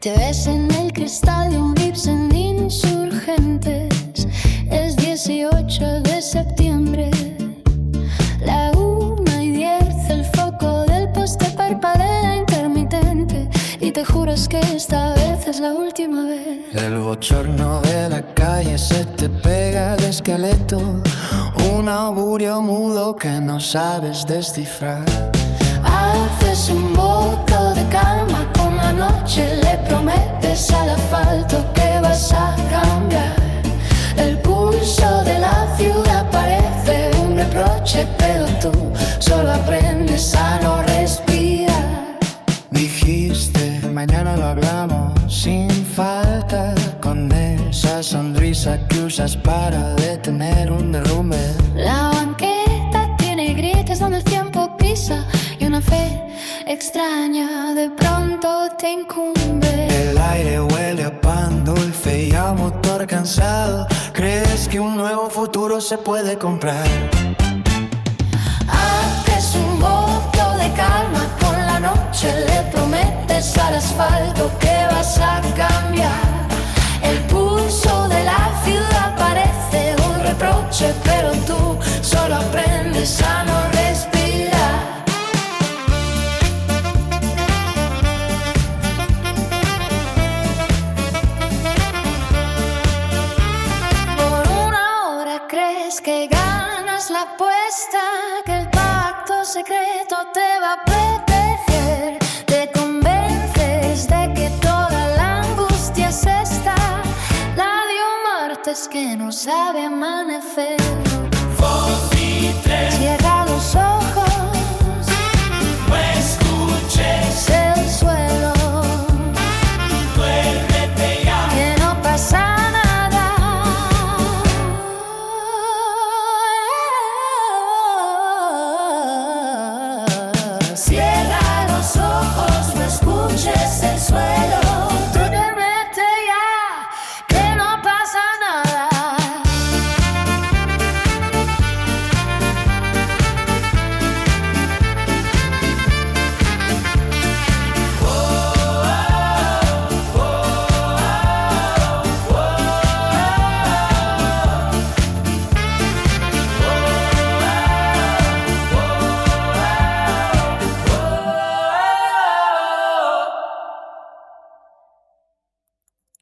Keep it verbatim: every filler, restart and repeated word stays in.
Te ves en el cristal de un Vips en Insurgentes. Es dieciocho de septiembre. La una y diez, el foco del poste parpadea intermitente. Y te juras que esta vez es la última vez. El bochorno de la calle se te pega de esqueleto. Un augurio mudo que no sabes descifrar. Haces un voto de calma con la noche. Le prometes al asfalto que vas a cambiar. El pulso de la ciudad parece un reproche, pero tú solo aprendes a no respirar. Dijiste, mañana lo hablamos sin falta. Con esa sonrisa que usas para detener un derrumbe. La banqueta tiene grietas donde el tiempo pisa. Y una fe extraña de pronto te incumbe. El aire huele a pan dulce y a motor cansado. ¿Crees que un nuevo futuro se puede comprar? Haces un voto de calma con la noche. Le prometes al asfalto que vas a cambiar. El pulso de la ciudad parece un reproche, pero tú solo aprendes a no respirar. Por una hora crees que ganas la apuesta, que el pacto secreto te va a proteger. Te convences de que toda la angustia es esta, la de un martes que no sabe amanecer.